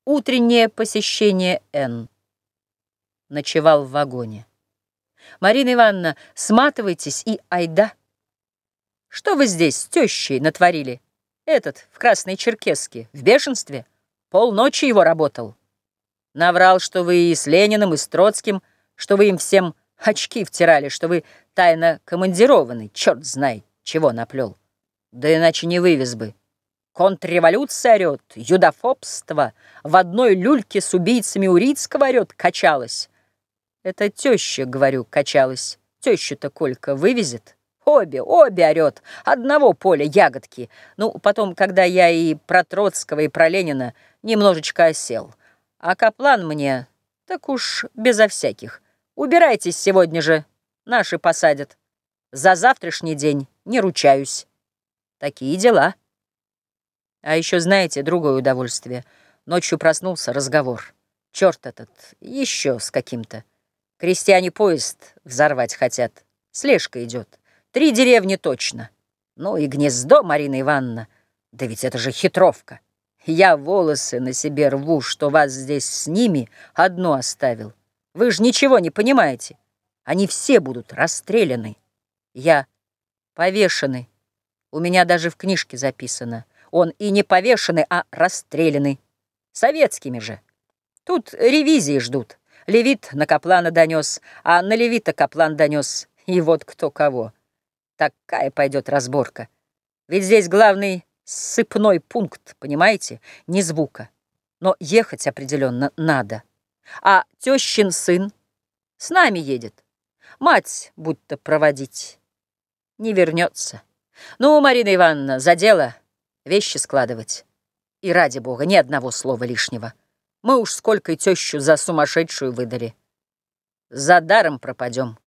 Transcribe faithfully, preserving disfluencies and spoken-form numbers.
Утреннее посещение Н. Ночевал в вагоне. Марина Ивановна, сматывайтесь и айда. Что вы здесь с тещей натворили? Этот в красной черкеске, в бешенстве. Полночи его работал. Наврал, что вы и с Лениным, и с Троцким, что вы им всем очки втирали, что вы тайно командированы, черт знает, чего наплел. Да иначе не вывез бы. Контрреволюция орет, юдофобство, в одной люльке с убийцами Урицкого орет, качалась. Это теща, говорю, качалась. Тещу-то Колька вывезет. Обе, обе орет, одного поля ягодки. Ну, потом, когда я и про Троцкого, и про Ленина немножечко осел. А Каплан мне, так уж безо всяких. Убирайтесь сегодня же, наши посадят. За завтрашний день не ручаюсь. Такие дела. А еще, знаете, другое удовольствие. Ночью проснулся, разговор. Черт этот, еще с каким-то. Крестьяне поезд взорвать хотят. Слежка идет. Три деревни точно. Ну и гнездо, Марина Ивановна. Да ведь это же хитровка. Я волосы на себе рву, что вас здесь с ними одну оставил. Вы же ничего не понимаете. Они все будут расстреляны. Я повешены. У меня даже в книжке записано. Он и не повешенный, а расстреляны. Советскими же. Тут ревизии ждут. Левит на Каплана донес, а на Левита Каплан донес. И вот кто кого. Такая пойдет разборка. Ведь здесь главный сыпной пункт, понимаете? Не звука. Но ехать определенно надо. А тещин сын с нами едет. Мать будто проводить. Не вернется. Ну, Марина Ивановна, за дело вещи складывать. И ради бога, ни одного слова лишнего. Мы уж сколько и тещу за сумасшедшую выдали. За даром пропадем.